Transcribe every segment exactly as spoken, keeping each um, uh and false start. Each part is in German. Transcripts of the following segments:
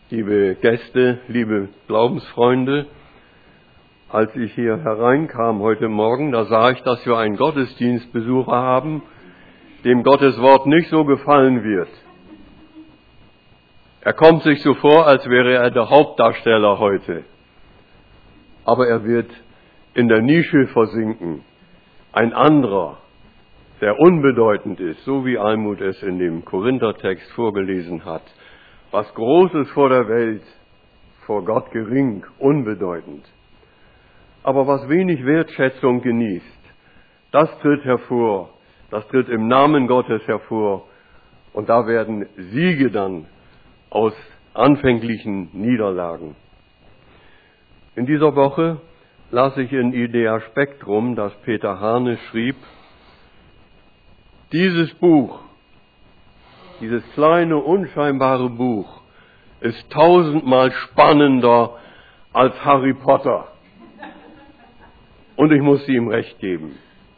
liebe Gäste, liebe Glaubensfreunde, als ich hier hereinkam heute Morgen, da sah ich, dass wir einen Gottesdienstbesucher haben, dem Gottes Wort nicht so gefallen wird. Er kommt sich so vor, als wäre er der Hauptdarsteller heute. Aber er wird in der Nische versinken. Ein anderer, der unbedeutend ist, so wie Almut es in dem Korinthertext vorgelesen hat. Was Großes vor der Welt, vor Gott gering, unbedeutend. Aber was wenig Wertschätzung genießt, das tritt hervor, das tritt im Namen Gottes hervor. Und da werden Siege dann aus anfänglichen Niederlagen. In dieser Woche las ich in Idea Spektrum, dass Peter Hane schrieb, dieses Buch, dieses kleine, unscheinbare Buch, ist tausendmal spannender als Harry Potter. Und ich muss ihm recht geben.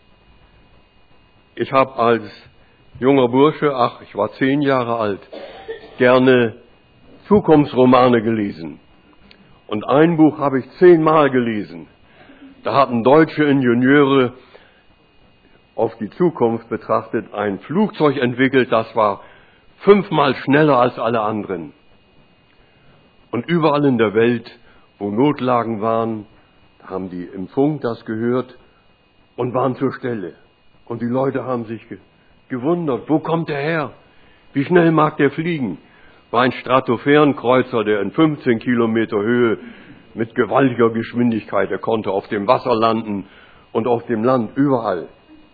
Ich habe als junger Bursche, ach, ich war zehn Jahre alt, gerne Zukunftsromane gelesen. Und ein Buch habe ich zehnmal gelesen. Da hatten deutsche Ingenieure auf die Zukunft betrachtet ein Flugzeug entwickelt, das war fünfmal schneller als alle anderen. Und überall in der Welt, wo Notlagen waren, haben die im Funk das gehört und waren zur Stelle. Und die Leute haben sich ge- gewundert, wo kommt der her? Wie schnell mag der fliegen? War ein Stratosphärenkreuzer, der in fünfzehn Kilometer Höhe mit gewaltiger Geschwindigkeit, er konnte auf dem Wasser landen und auf dem Land, überall.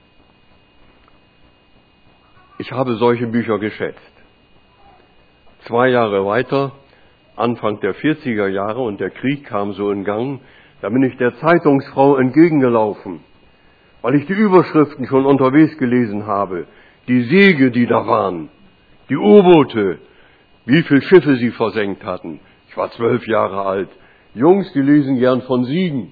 Ich habe solche Bücher geschätzt. Zwei Jahre weiter, Anfang der vierziger Jahre, und der Krieg kam so in Gang, da bin ich der Zeitungsfrau entgegengelaufen, weil ich die Überschriften schon unterwegs gelesen habe, die Siege, die da waren, die U-Boote, wie viele Schiffe sie versenkt hatten. Ich war zwölf Jahre alt. Jungs, die lesen gern von Siegen.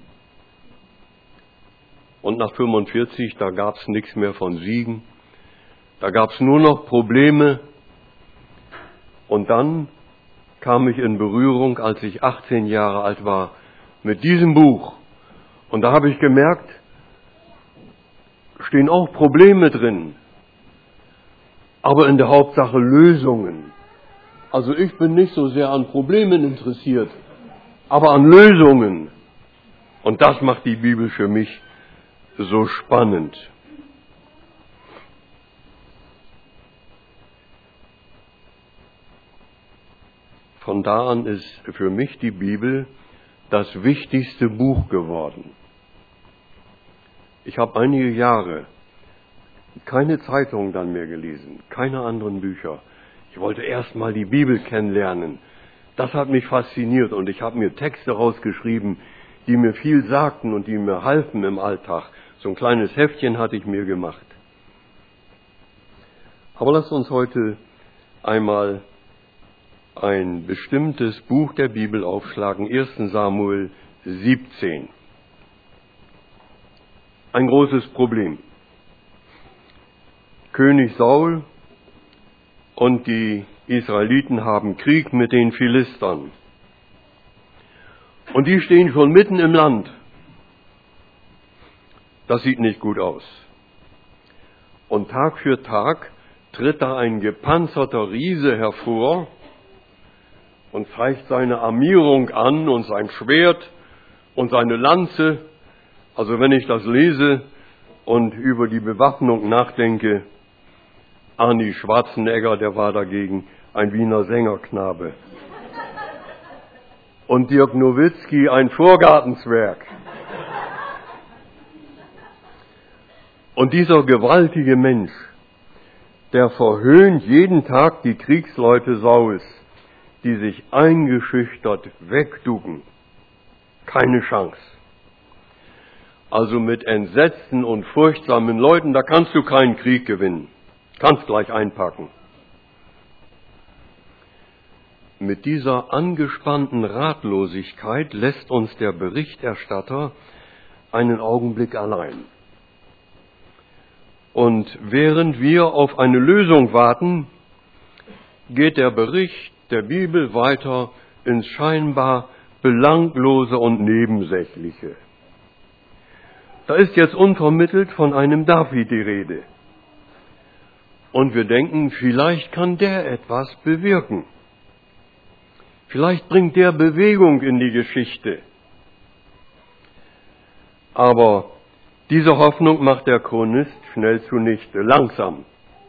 Und nach fünfundvierzig, da gab es nichts mehr von Siegen. Da gab es nur noch Probleme. Und dann kam ich in Berührung, als ich achtzehn Jahre alt war, mit diesem Buch. Und da habe ich gemerkt, stehen auch Probleme drin, aber in der Hauptsache Lösungen. Also ich bin nicht so sehr an Problemen interessiert, aber an Lösungen. Und das macht die Bibel für mich so spannend. Von da an ist für mich die Bibel das wichtigste Buch geworden. Ich habe einige Jahre keine Zeitung dann mehr gelesen, keine anderen Bücher. Ich wollte erst mal die Bibel kennenlernen. Das hat mich fasziniert und ich habe mir Texte rausgeschrieben, die mir viel sagten und die mir halfen im Alltag. So ein kleines Heftchen hatte ich mir gemacht. Aber lasst uns heute einmal ein bestimmtes Buch der Bibel aufschlagen, erster Samuel siebzehn. Ein großes Problem. König Saul und die Israeliten haben Krieg mit den Philistern. Und die stehen schon mitten im Land. Das sieht nicht gut aus. Und Tag für Tag tritt da ein gepanzerter Riese hervor und zeigt seine Armierung an und sein Schwert und seine Lanze. Also wenn ich das lese und über die Bewaffnung nachdenke, Arnie Schwarzenegger, der war dagegen ein Wiener Sängerknabe. Und Dirk Nowitzki, ein Vorgartenswerk. Und dieser gewaltige Mensch, der verhöhnt jeden Tag die Kriegsleute Sauls, die sich eingeschüchtert wegducken. Keine Chance. Also mit entsetzten und furchtsamen Leuten, da kannst du keinen Krieg gewinnen. Kannst gleich einpacken. Mit dieser angespannten Ratlosigkeit lässt uns der Berichterstatter einen Augenblick allein. Und während wir auf eine Lösung warten, geht der Bericht der Bibel weiter ins scheinbar Belanglose und Nebensächliche. Da ist jetzt unvermittelt von einem David die Rede. Und wir denken, vielleicht kann der etwas bewirken. Vielleicht bringt der Bewegung in die Geschichte. Aber diese Hoffnung macht der Chronist schnell zunichte, langsam.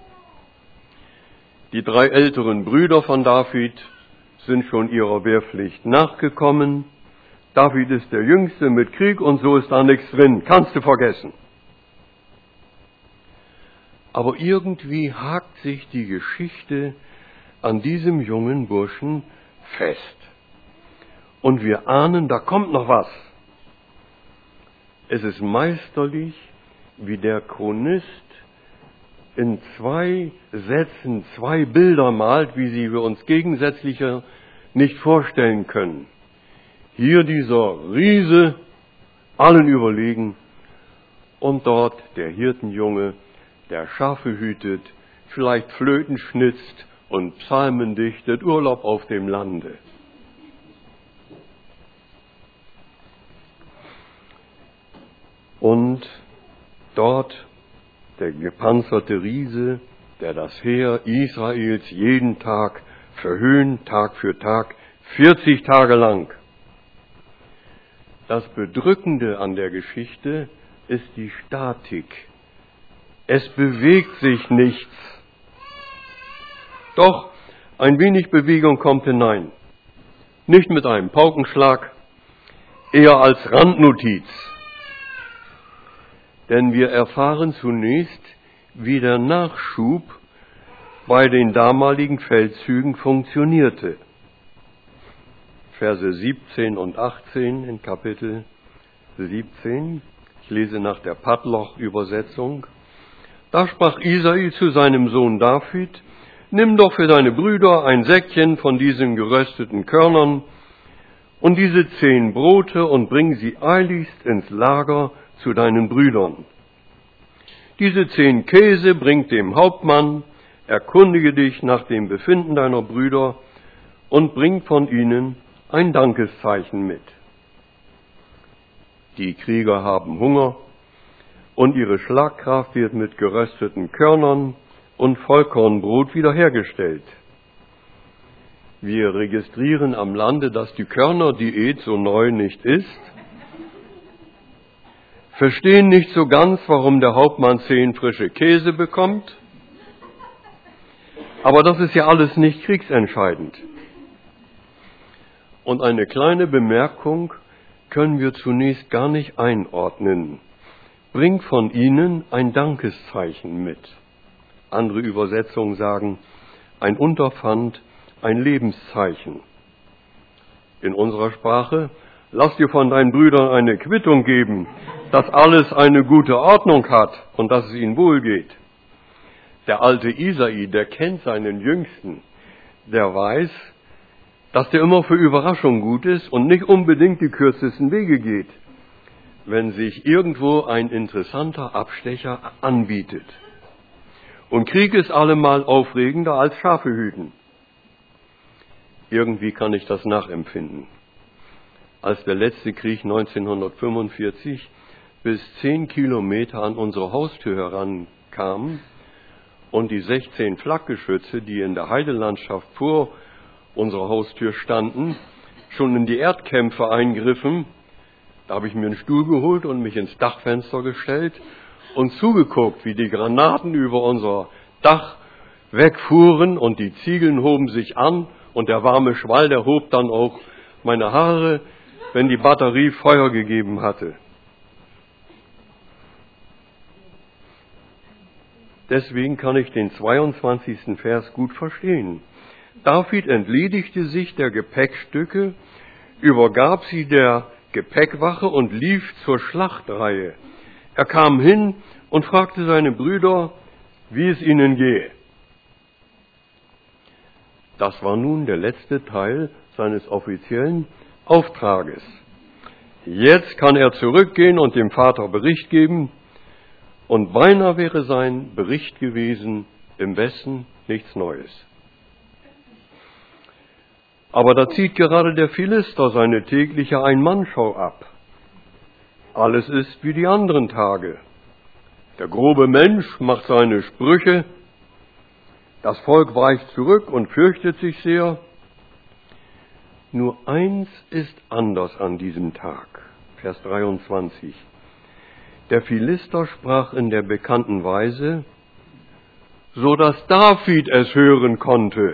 Die drei älteren Brüder von David sind schon ihrer Wehrpflicht nachgekommen. David ist der Jüngste mit Krieg und so ist da nichts drin. Kannst du vergessen. Aber irgendwie hakt sich die Geschichte an diesem jungen Burschen fest. Und wir ahnen, da kommt noch was. Es ist meisterlich, wie der Chronist in zwei Sätzen zwei Bilder malt, wie sie wir uns gegensätzlicher nicht vorstellen können. Hier dieser Riese, allen überlegen, und dort der Hirtenjunge, der Schafe hütet, vielleicht Flöten schnitzt und Psalmen dichtet, Urlaub auf dem Lande. Und dort der gepanzerte Riese, der das Heer Israels jeden Tag verhöhnt, Tag für Tag, vierzig Tage lang. Das Bedrückende an der Geschichte ist die Statik. Es bewegt sich nichts. Doch ein wenig Bewegung kommt hinein. Nicht mit einem Paukenschlag, eher als Randnotiz. Denn wir erfahren zunächst, wie der Nachschub bei den damaligen Feldzügen funktionierte. Verse siebzehn und achtzehn in Kapitel siebzehn. Ich lese nach der Padloch-Übersetzung. Da sprach Isai zu seinem Sohn David: Nimm doch für deine Brüder ein Säckchen von diesen gerösteten Körnern und diese zehn Brote und bring sie eiligst ins Lager zu deinen Brüdern. Diese zehn Käse bringt dem Hauptmann, erkundige dich nach dem Befinden deiner Brüder und bring von ihnen ein Dankeszeichen mit. Die Krieger haben Hunger und ihre Schlagkraft wird mit gerösteten Körnern und Vollkornbrot wiederhergestellt. Wir registrieren am Lande, dass die Körnerdiät so neu nicht ist, verstehen nicht so ganz, warum der Hauptmann zehn frische Käse bekommt, aber das ist ja alles nicht kriegsentscheidend. Und eine kleine Bemerkung können wir zunächst gar nicht einordnen. Bring von ihnen ein Dankeszeichen mit. Andere Übersetzungen sagen, ein Unterpfand, ein Lebenszeichen. In unserer Sprache, lass dir von deinen Brüdern eine Quittung geben, dass alles eine gute Ordnung hat und dass es ihnen wohl geht. Der alte Isai, der kennt seinen Jüngsten, der weiß, dass der immer für Überraschung gut ist und nicht unbedingt die kürzesten Wege geht, wenn sich irgendwo ein interessanter Abstecher anbietet. Und Krieg ist allemal aufregender als Schafe hüten. Irgendwie kann ich das nachempfinden. Als der letzte Krieg neunzehnhundertfünfundvierzig bis zehn Kilometer an unsere Haustür herankam und die sechzehn Flakgeschütze, die in der Heidelandschaft vor unserer Haustür standen, schon in die Erdkämpfe eingriffen, da habe ich mir einen Stuhl geholt und mich ins Dachfenster gestellt und zugeguckt, wie die Granaten über unser Dach wegfuhren und die Ziegeln hoben sich an und der warme Schwall, der hob dann auch meine Haare, wenn die Batterie Feuer gegeben hatte. Deswegen kann ich den zweiundzwanzigsten Vers gut verstehen. David entledigte sich der Gepäckstücke, übergab sie der Gepäckwache und lief zur Schlachtreihe. Er kam hin und fragte seine Brüder, wie es ihnen gehe. Das war nun der letzte Teil seines offiziellen Auftrages. Jetzt kann er zurückgehen und dem Vater Bericht geben. Und beinahe wäre sein Bericht gewesen, im Westen nichts Neues. Aber da zieht gerade der Philister seine tägliche Ein-Mann-Show ab. Alles ist wie die anderen Tage. Der grobe Mensch macht seine Sprüche, das Volk weicht zurück und fürchtet sich sehr. Nur eins ist anders an diesem Tag. Vers dreiundzwanzig. Der Philister sprach in der bekannten Weise, so dass David es hören konnte.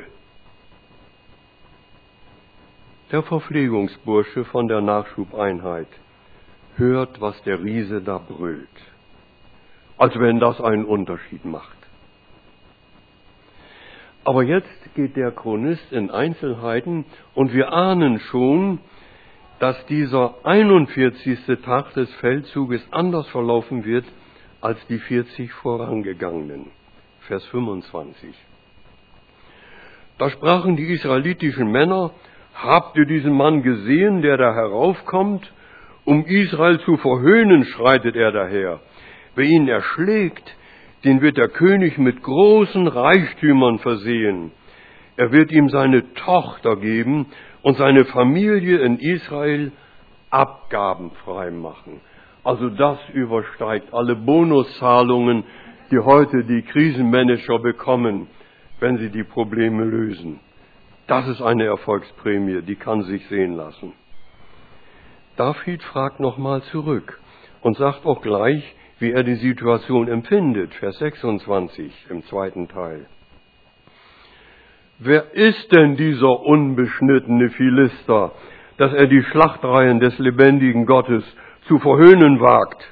Der Verpflegungsbursche von der Nachschubeinheit hört, was der Riese da brüllt. Als wenn das einen Unterschied macht. Aber jetzt geht der Chronist in Einzelheiten und wir ahnen schon, dass dieser einundvierzigste Tag des Feldzuges anders verlaufen wird als die vierzig vorangegangenen. Vers fünfundzwanzig. Da sprachen die israelitischen Männer, habt ihr diesen Mann gesehen, der da heraufkommt? Um Israel zu verhöhnen, schreitet er daher. Wer ihn erschlägt, den wird der König mit großen Reichtümern versehen. Er wird ihm seine Tochter geben und seine Familie in Israel abgabenfrei machen. Also das übersteigt alle Bonuszahlungen, die heute die Krisenmanager bekommen, wenn sie die Probleme lösen. Das ist eine Erfolgsprämie, die kann sich sehen lassen. David fragt nochmal zurück und sagt auch gleich, wie er die Situation empfindet. Vers sechsundzwanzig im zweiten Teil. Wer ist denn dieser unbeschnittene Philister, dass er die Schlachtreihen des lebendigen Gottes zu verhöhnen wagt?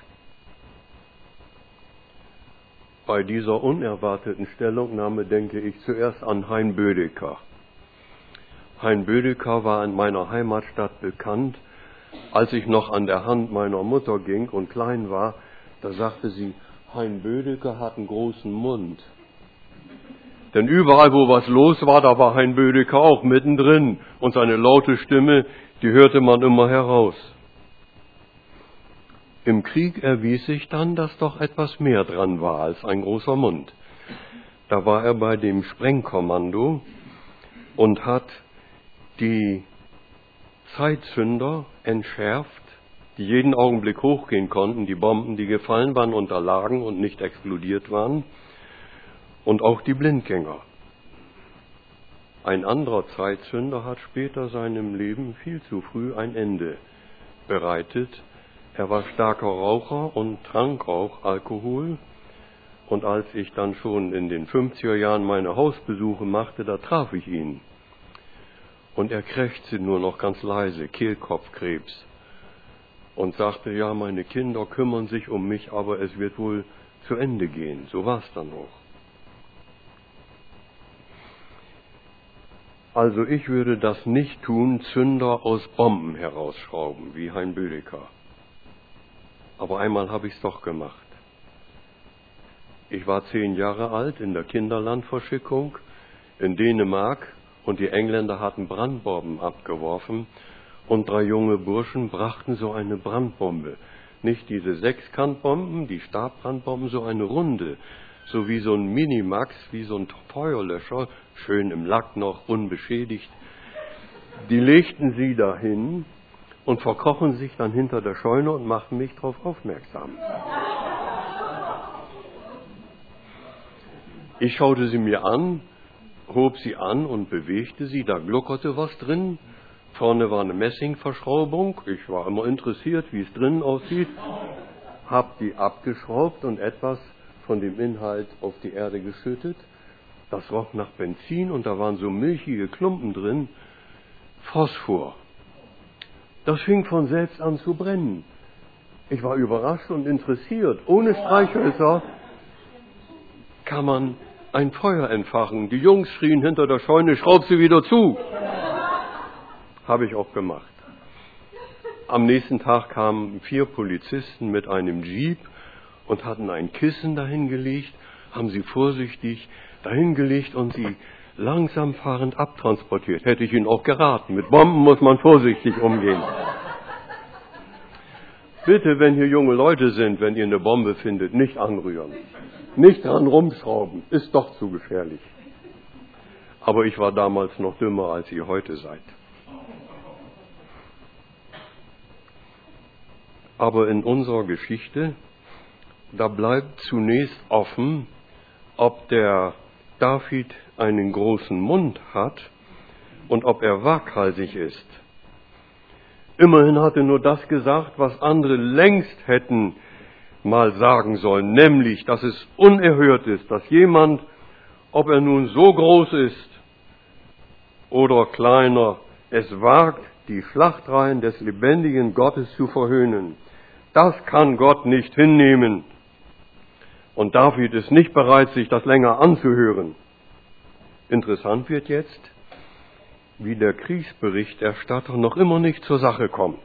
Bei dieser unerwarteten Stellungnahme denke ich zuerst an Hein Bödecker. Hein Bödecker war in meiner Heimatstadt bekannt. Als ich noch an der Hand meiner Mutter ging und klein war, da sagte sie, Hein Bödecker hat einen großen Mund. Denn überall, wo was los war, da war Hein Bödecker auch mittendrin. Und seine laute Stimme, die hörte man immer heraus. Im Krieg erwies sich dann, dass doch etwas mehr dran war als ein großer Mund. Da war er bei dem Sprengkommando und hat die Zeitzünder entschärft, die jeden Augenblick hochgehen konnten, die Bomben, die gefallen waren, unterlagen und nicht explodiert waren, und auch die Blindgänger. Ein anderer Zeitzünder hat später seinem Leben viel zu früh ein Ende bereitet. Er war starker Raucher und trank auch Alkohol. Und als ich dann schon in den fünfziger Jahren meine Hausbesuche machte, da traf ich ihn. Und er krächzte nur noch ganz leise, Kehlkopfkrebs. Und sagte, ja, meine Kinder kümmern sich um mich, aber es wird wohl zu Ende gehen. So war es dann auch. Also ich würde das nicht tun, Zünder aus Bomben herausschrauben, wie Hein Bödecker. Aber einmal habe ich es doch gemacht. Ich war zehn Jahre alt in der Kinderlandverschickung in Dänemark und die Engländer hatten Brandbomben abgeworfen und drei junge Burschen brachten so eine Brandbombe. Nicht diese Sechskantbomben, die Stabbrandbomben, so eine runde, so wie so ein Minimax, wie so ein Feuerlöscher, schön im Lack noch, unbeschädigt. Die legten sie dahin und verkrochen sich dann hinter der Scheune und machten mich darauf aufmerksam. Ich schaute sie mir an, hob sie an und bewegte sie, da gluckerte was drin. Vorne war eine Messingverschraubung, ich war immer interessiert, wie es drinnen aussieht, hab die abgeschraubt und etwas von dem Inhalt auf die Erde geschüttet. Das roch nach Benzin und da waren so milchige Klumpen drin, Phosphor. Das fing von selbst an zu brennen. Ich war überrascht und interessiert. Ohne Streichhölzer kann man ein Feuer entfachen. Die Jungs schrien hinter der Scheune, schraub sie wieder zu. Habe ich auch gemacht. Am nächsten Tag kamen vier Polizisten mit einem Jeep und hatten ein Kissen dahingelegt, haben sie vorsichtig dahingelegt und sie langsam fahrend abtransportiert. Hätte ich Ihnen auch geraten. Mit Bomben muss man vorsichtig umgehen. Bitte, wenn hier junge Leute sind, wenn ihr eine Bombe findet, nicht anrühren. Nicht dran rumschrauben. Ist doch zu gefährlich. Aber ich war damals noch dümmer, als ihr heute seid. Aber in unserer Geschichte, da bleibt zunächst offen, ob der David einen großen Mund hat und ob er waghalsig ist. Immerhin hat er nur das gesagt, was andere längst hätten mal sagen sollen, nämlich, dass es unerhört ist, dass jemand, ob er nun so groß ist oder kleiner, es wagt, die Schlachtreihen des lebendigen Gottes zu verhöhnen. Das kann Gott nicht hinnehmen. Und David ist nicht bereit, sich das länger anzuhören. Interessant wird jetzt, wie der Kriegsberichterstatter noch immer nicht zur Sache kommt.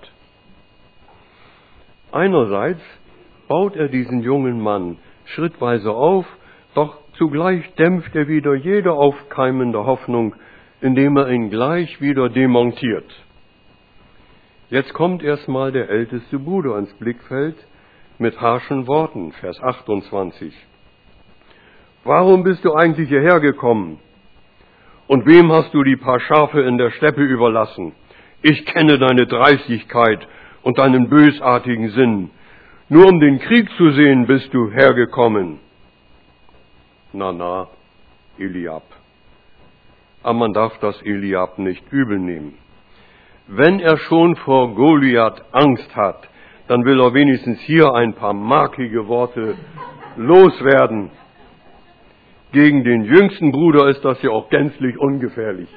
Einerseits baut er diesen jungen Mann schrittweise auf, doch zugleich dämpft er wieder jede aufkeimende Hoffnung, indem er ihn gleich wieder demontiert. Jetzt kommt erstmal der älteste Bruder ins Blickfeld mit harschen Worten, Vers achtundzwanzig. Warum bist du eigentlich hierher gekommen? Und wem hast du die paar Schafe in der Steppe überlassen? Ich kenne deine Dreistigkeit und deinen bösartigen Sinn. Nur um den Krieg zu sehen bist du hergekommen. Na, na, Eliab. Aber man darf das Eliab nicht übel nehmen. Wenn er schon vor Goliath Angst hat, dann will er wenigstens hier ein paar markige Worte loswerden. Gegen den jüngsten Bruder ist das ja auch gänzlich ungefährlich.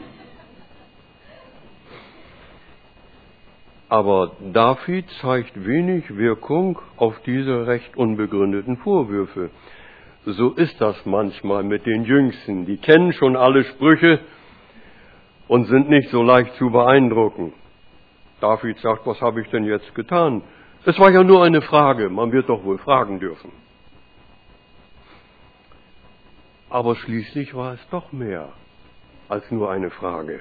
Aber David zeigt wenig Wirkung auf diese recht unbegründeten Vorwürfe. So ist das manchmal mit den Jüngsten. Die kennen schon alle Sprüche und sind nicht so leicht zu beeindrucken. David sagt, was habe ich denn jetzt getan? Es war ja nur eine Frage, man wird doch wohl fragen dürfen. Aber schließlich war es doch mehr als nur eine Frage.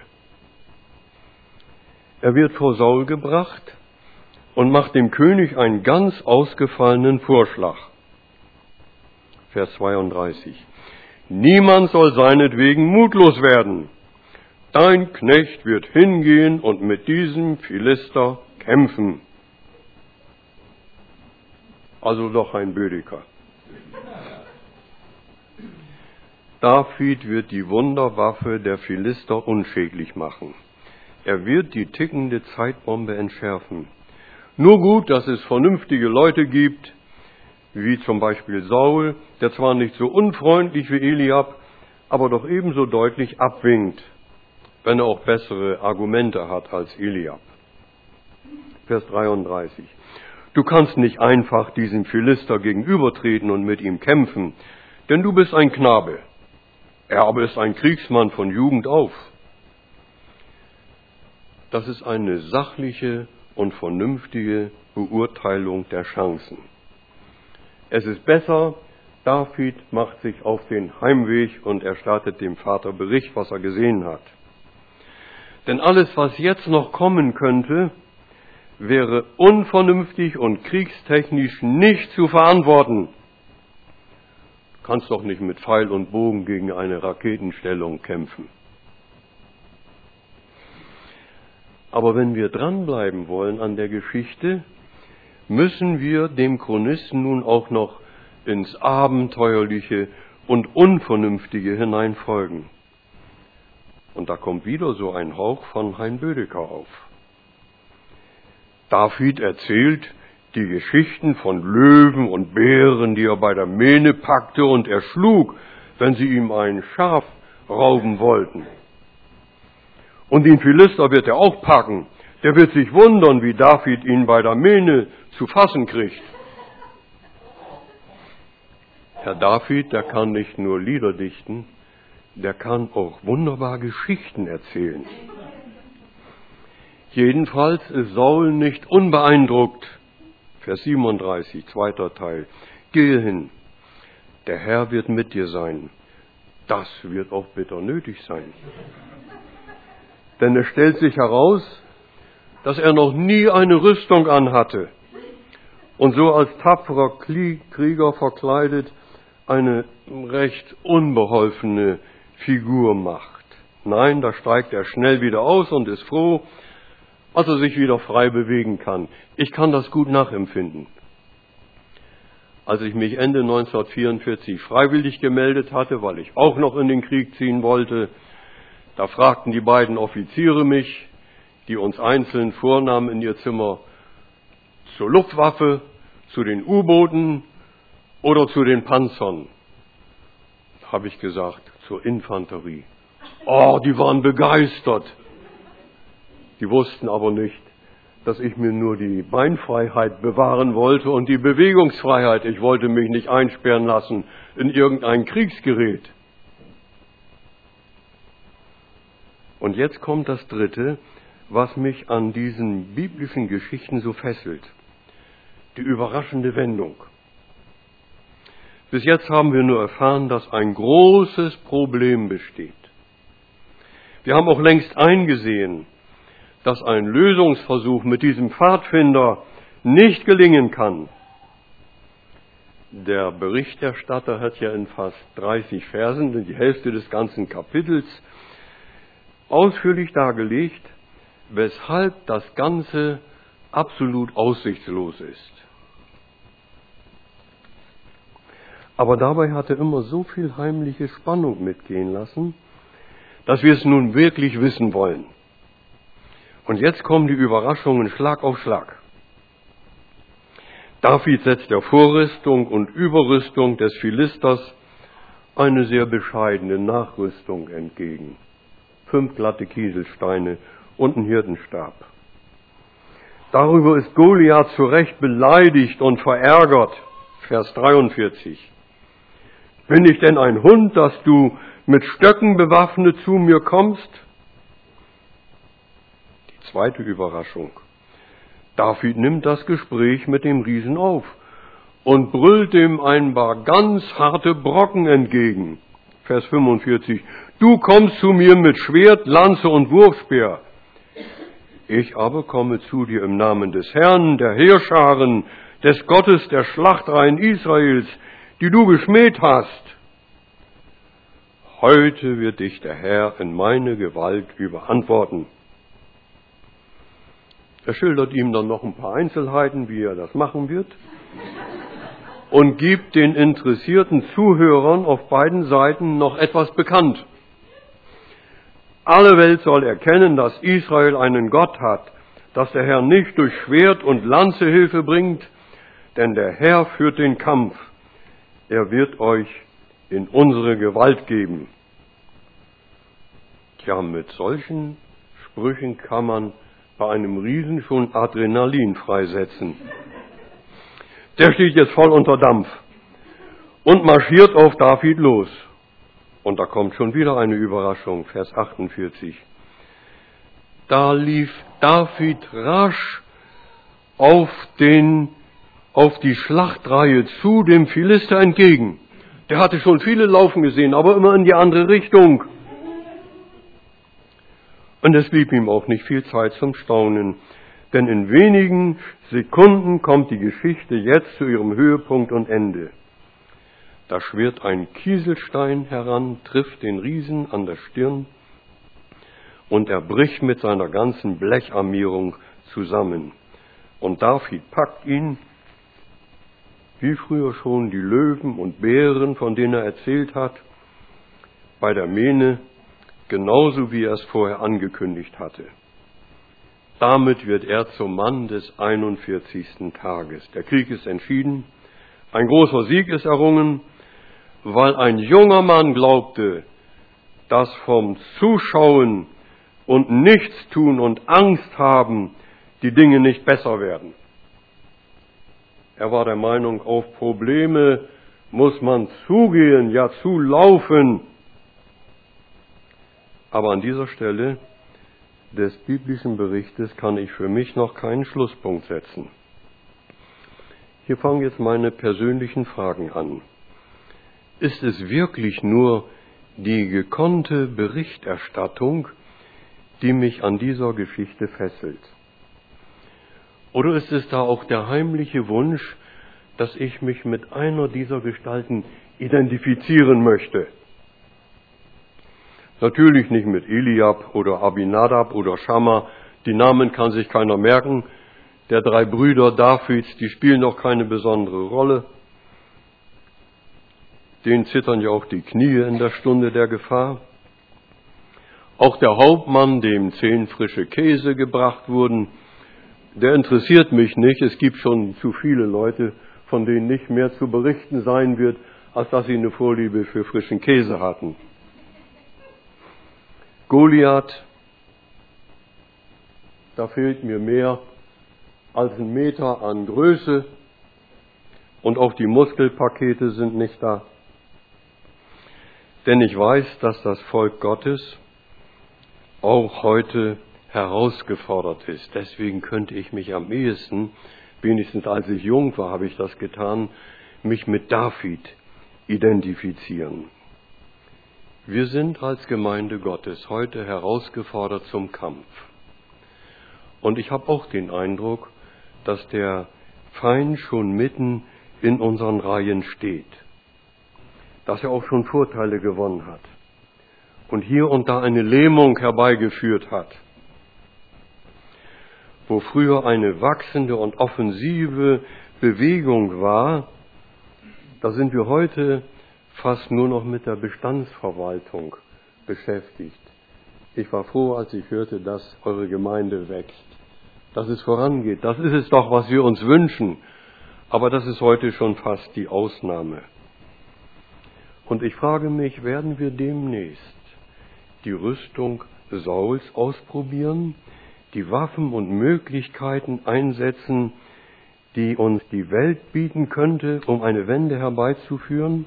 Er wird vor Saul gebracht und macht dem König einen ganz ausgefallenen Vorschlag. Vers zweiunddreißig. Niemand soll seinetwegen mutlos werden. Dein Knecht wird hingehen und mit diesem Philister kämpfen. Also doch ein Bödeker. David wird die Wunderwaffe der Philister unschädlich machen. Er wird die tickende Zeitbombe entschärfen. Nur gut, dass es vernünftige Leute gibt, wie zum Beispiel Saul, der zwar nicht so unfreundlich wie Eliab, aber doch ebenso deutlich abwinkt, wenn er auch bessere Argumente hat als Eliab. Vers dreiunddreißig. Du kannst nicht einfach diesem Philister gegenübertreten und mit ihm kämpfen, denn du bist ein Knabe. Er aber ist ein Kriegsmann von Jugend auf. Das ist eine sachliche und vernünftige Beurteilung der Chancen. Es ist besser, David macht sich auf den Heimweg und erstattet dem Vater Bericht, was er gesehen hat. Denn alles, was jetzt noch kommen könnte, wäre unvernünftig und kriegstechnisch nicht zu verantworten. Du kannst doch nicht mit Pfeil und Bogen gegen eine Raketenstellung kämpfen. Aber wenn wir dranbleiben wollen an der Geschichte, müssen wir dem Chronisten nun auch noch ins Abenteuerliche und Unvernünftige hineinfolgen. Und da kommt wieder so ein Hauch von Hein Bödeker auf. David erzählt die Geschichten von Löwen und Bären, die er bei der Mähne packte und erschlug, wenn sie ihm ein Schaf rauben wollten. Und den Philister wird er auch packen. Der wird sich wundern, wie David ihn bei der Mähne zu fassen kriegt. Herr David, der kann nicht nur Lieder dichten, der kann auch wunderbar Geschichten erzählen. Jedenfalls ist Saul nicht unbeeindruckt. Vers siebenunddreißig, zweiter Teil. Gehe hin, der Herr wird mit dir sein. Das wird auch bitter nötig sein. Denn es stellt sich heraus, dass er noch nie eine Rüstung anhatte und so als tapferer Krieger verkleidet eine recht unbeholfene Figur macht. Nein, da steigt er schnell wieder aus und ist froh, als er sich wieder frei bewegen kann. Ich kann das gut nachempfinden. Als ich mich Ende neunzehnhundertvierundvierzig freiwillig gemeldet hatte, weil ich auch noch in den Krieg ziehen wollte, da fragten die beiden Offiziere mich, die uns einzeln vornahmen in ihr Zimmer, zur Luftwaffe, zu den U-Booten oder zu den Panzern. Da habe ich gesagt, zur Infanterie. Oh, die waren begeistert. Die wussten aber nicht, dass ich mir nur die Beinfreiheit bewahren wollte und die Bewegungsfreiheit. Ich wollte mich nicht einsperren lassen in irgendein Kriegsgerät. Und jetzt kommt das Dritte, was mich an diesen biblischen Geschichten so fesselt. Die überraschende Wendung. Bis jetzt haben wir nur erfahren, dass ein großes Problem besteht. Wir haben auch längst eingesehen, dass ein Lösungsversuch mit diesem Pfadfinder nicht gelingen kann. Der Berichterstatter hat ja in fast dreißig Versen, die Hälfte des ganzen Kapitels, ausführlich dargelegt, weshalb das Ganze absolut aussichtslos ist. Aber dabei hat er immer so viel heimliche Spannung mitgehen lassen, dass wir es nun wirklich wissen wollen. Und jetzt kommen die Überraschungen Schlag auf Schlag. David setzt der Vorrüstung und Überrüstung des Philisters eine sehr bescheidene Nachrüstung entgegen. Fünf glatte Kieselsteine und ein Hirtenstab. Darüber ist Goliath zu Recht beleidigt und verärgert. Vers dreiundvierzig. Bin ich denn ein Hund, dass du mit Stöcken bewaffnet zu mir kommst? Zweite Überraschung. David nimmt das Gespräch mit dem Riesen auf und brüllt ihm ein paar ganz harte Brocken entgegen. Vers fünfundvierzig. Du kommst zu mir mit Schwert, Lanze und Wurfspeer. Ich aber komme zu dir im Namen des Herrn, der Heerscharen, des Gottes der Schlachtreihen Israels, die du geschmäht hast. Heute wird dich der Herr in meine Gewalt überantworten. Er schildert ihm dann noch ein paar Einzelheiten, wie er das machen wird, und gibt den interessierten Zuhörern auf beiden Seiten noch etwas bekannt. Alle Welt soll erkennen, dass Israel einen Gott hat, dass der Herr nicht durch Schwert und Lanze Hilfe bringt, denn der Herr führt den Kampf. Er wird euch in unsere Gewalt geben. Tja, mit solchen Sprüchen kann man bei einem Riesen schon Adrenalin freisetzen. Der steht jetzt voll unter Dampf und marschiert auf David los. Und da kommt schon wieder eine Überraschung, Vers achtundvierzig. Da lief David rasch auf, den, auf die Schlachtreihe zu dem Philister entgegen. Der hatte schon viele laufen gesehen, aber immer in die andere Richtung. Und es blieb ihm auch nicht viel Zeit zum Staunen, denn in wenigen Sekunden kommt die Geschichte jetzt zu ihrem Höhepunkt und Ende. Da schwirrt ein Kieselstein heran, trifft den Riesen an der Stirn und er bricht mit seiner ganzen Blecharmierung zusammen. Und David packt ihn, wie früher schon die Löwen und Bären, von denen er erzählt hat, bei der Mähne, genauso wie er es vorher angekündigt hatte. Damit wird er zum Mann des einundvierzigsten Tages. Der Krieg ist entschieden, ein großer Sieg ist errungen, weil ein junger Mann glaubte, dass vom Zuschauen und Nichtstun und Angst haben die Dinge nicht besser werden. Er war der Meinung, auf Probleme muss man zugehen, ja zulaufen. Aber an dieser Stelle des biblischen Berichtes kann ich für mich noch keinen Schlusspunkt setzen. Hier fangen jetzt meine persönlichen Fragen an. Ist es wirklich nur die gekonnte Berichterstattung, die mich an dieser Geschichte fesselt? Oder ist es da auch der heimliche Wunsch, dass ich mich mit einer dieser Gestalten identifizieren möchte? Natürlich nicht mit Eliab oder Abinadab oder Schamma, Die Namen kann sich keiner merken. Der drei Brüder Davids, die spielen noch keine besondere Rolle. Denen zittern ja auch die Knie in der Stunde der Gefahr. Auch der Hauptmann, dem zehn frische Käse gebracht wurden, der interessiert mich nicht. Es gibt schon zu viele Leute, von denen nicht mehr zu berichten sein wird, als dass sie eine Vorliebe für frischen Käse hatten. Goliath, da fehlt mir mehr als ein Meter an Größe und auch die Muskelpakete sind nicht da. Denn ich weiß, dass das Volk Gottes auch heute herausgefordert ist. Deswegen könnte ich mich am ehesten, wenigstens als ich jung war, habe ich das getan, mich mit David identifizieren. Wir sind als Gemeinde Gottes heute herausgefordert zum Kampf. Und ich habe auch den Eindruck, dass der Feind schon mitten in unseren Reihen steht, dass er auch schon Vorteile gewonnen hat und hier und da eine Lähmung herbeigeführt hat. Wo früher eine wachsende und offensive Bewegung war, da sind wir heute fast nur noch mit der Bestandsverwaltung beschäftigt. Ich war froh, als ich hörte, dass eure Gemeinde wächst, dass es vorangeht. Das ist es doch, was wir uns wünschen. Aber das ist heute schon fast die Ausnahme. Und ich frage mich, werden wir demnächst die Rüstung Sauls ausprobieren, die Waffen und Möglichkeiten einsetzen, die uns die Welt bieten könnte, um eine Wende herbeizuführen?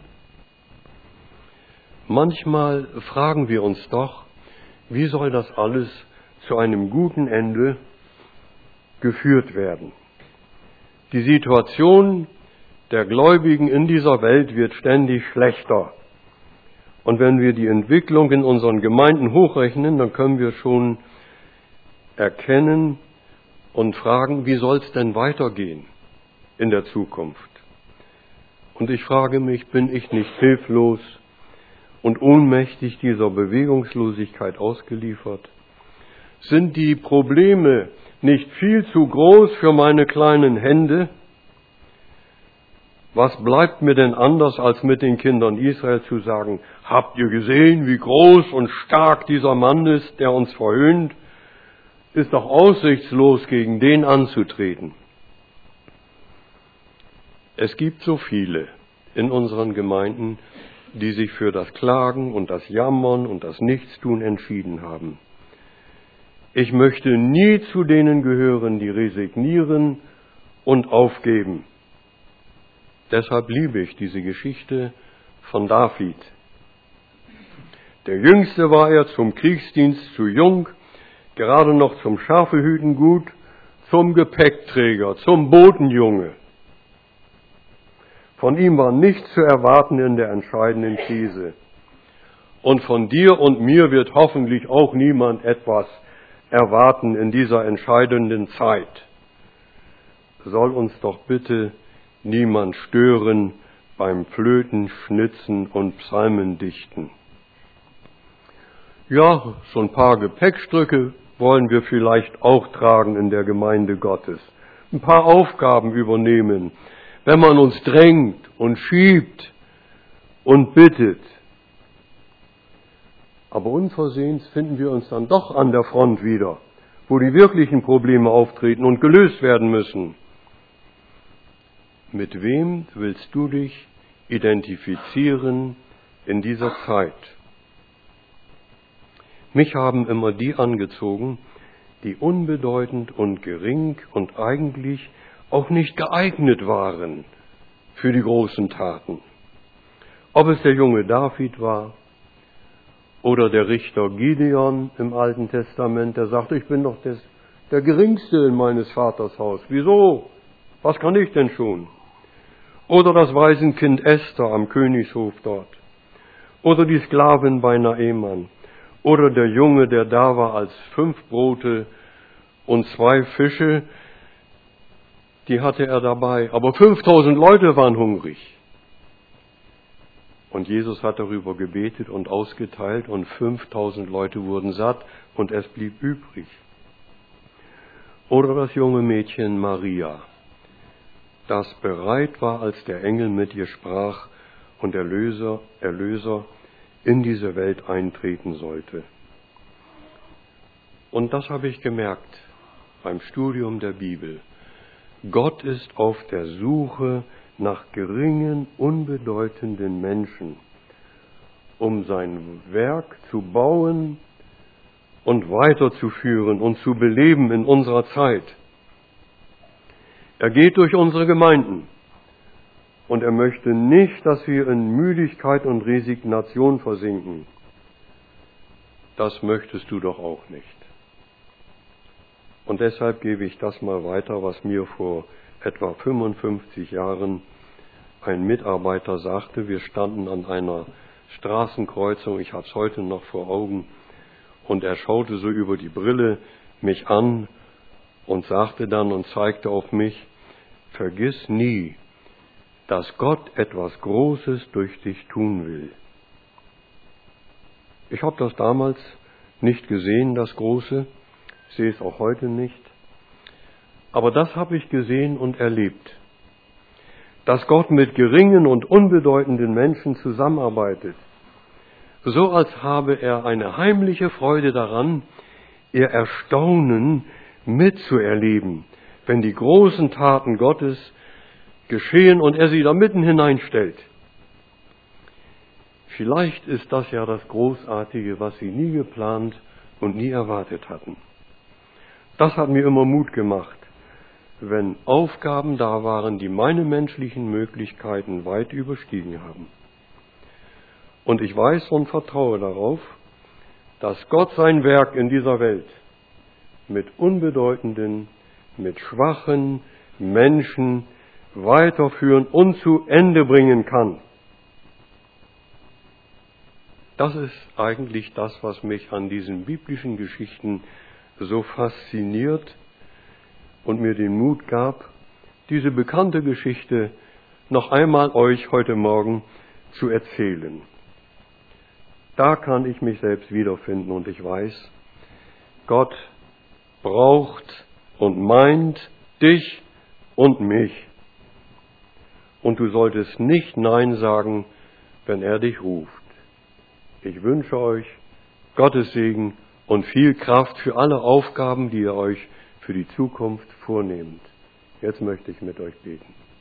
Manchmal fragen wir uns doch, wie soll das alles zu einem guten Ende geführt werden? Die Situation der Gläubigen in dieser Welt wird ständig schlechter. Und wenn wir die Entwicklung in unseren Gemeinden hochrechnen, dann können wir schon erkennen und fragen, wie soll es denn weitergehen in der Zukunft? Und ich frage mich, bin ich nicht hilflos und ohnmächtig dieser Bewegungslosigkeit ausgeliefert? Sind die Probleme nicht viel zu groß für meine kleinen Hände? Was bleibt mir denn anders, als mit den Kindern Israel zu sagen, habt ihr gesehen, wie groß und stark dieser Mann ist, der uns verhöhnt? Ist doch aussichtslos, gegen den anzutreten. Es gibt so viele in unseren Gemeinden, die sich für das Klagen und das Jammern und das Nichtstun entschieden haben. Ich möchte nie zu denen gehören, die resignieren und aufgeben. Deshalb liebe ich diese Geschichte von David. Der Jüngste war er, zum Kriegsdienst zu jung, gerade noch zum Schafehüten gut, zum Gepäckträger, zum Botenjunge. Von ihm war nichts zu erwarten in der entscheidenden Krise. Und von dir und mir wird hoffentlich auch niemand etwas erwarten in dieser entscheidenden Zeit. Soll uns doch bitte niemand stören beim Flöten, Schnitzen und Psalmendichten. Ja, so ein paar Gepäckstücke wollen wir vielleicht auch tragen in der Gemeinde Gottes. Ein paar Aufgaben übernehmen, wenn man uns drängt und schiebt und bittet. Aber unversehens finden wir uns dann doch an der Front wieder, wo die wirklichen Probleme auftreten und gelöst werden müssen. Mit wem willst du dich identifizieren in dieser Zeit? Mich haben immer die angezogen, die unbedeutend und gering und eigentlich auch nicht geeignet waren für die großen Taten. Ob es der junge David war oder der Richter Gideon im Alten Testament, der sagte, ich bin doch des, der Geringste in meines Vaters Haus. Wieso? Was kann ich denn schon? Oder das Waisenkind Esther am Königshof dort. Oder die Sklavin bei Naeman. Oder der Junge, der da war als fünf Brote und zwei Fische, die hatte er dabei. Aber fünftausend Leute waren hungrig. Und Jesus hat darüber gebetet und ausgeteilt und fünftausend Leute wurden satt und es blieb übrig. Oder das junge Mädchen Maria, das bereit war, als der Engel mit ihr sprach und Erlöser, Erlöser in diese Welt eintreten sollte. Und das habe ich gemerkt beim Studium der Bibel. Gott ist auf der Suche nach geringen, unbedeutenden Menschen, um sein Werk zu bauen und weiterzuführen und zu beleben in unserer Zeit. Er geht durch unsere Gemeinden und er möchte nicht, dass wir in Müdigkeit und Resignation versinken. Das möchtest du doch auch nicht. Und deshalb gebe ich das mal weiter, was mir vor etwa fünfundfünfzig Jahren ein Mitarbeiter sagte. Wir standen an einer Straßenkreuzung, ich habe es heute noch vor Augen, und er schaute so über die Brille mich an und sagte dann und zeigte auf mich: Vergiss nie, dass Gott etwas Großes durch dich tun will. Ich habe das damals nicht gesehen, das Große, ich sehe es auch heute nicht, aber das habe ich gesehen und erlebt, dass Gott mit geringen und unbedeutenden Menschen zusammenarbeitet, so als habe er eine heimliche Freude daran, ihr Erstaunen mitzuerleben, wenn die großen Taten Gottes geschehen und er sie da mitten hineinstellt. Vielleicht ist das ja das Großartige, was sie nie geplant und nie erwartet hatten. Das hat mir immer Mut gemacht, wenn Aufgaben da waren, die meine menschlichen Möglichkeiten weit überstiegen haben. Und ich weiß und vertraue darauf, dass Gott sein Werk in dieser Welt mit unbedeutenden, mit schwachen Menschen weiterführen und zu Ende bringen kann. Das ist eigentlich das, was mich an diesen biblischen Geschichten so fasziniert und mir den Mut gab, diese bekannte Geschichte noch einmal euch heute Morgen zu erzählen. Da kann ich mich selbst wiederfinden und ich weiß, Gott braucht und meint dich und mich. Und du solltest nicht Nein sagen, wenn er dich ruft. Ich wünsche euch Gottes Segen und viel Kraft für alle Aufgaben, die ihr euch für die Zukunft vornehmt. Jetzt möchte ich mit euch beten.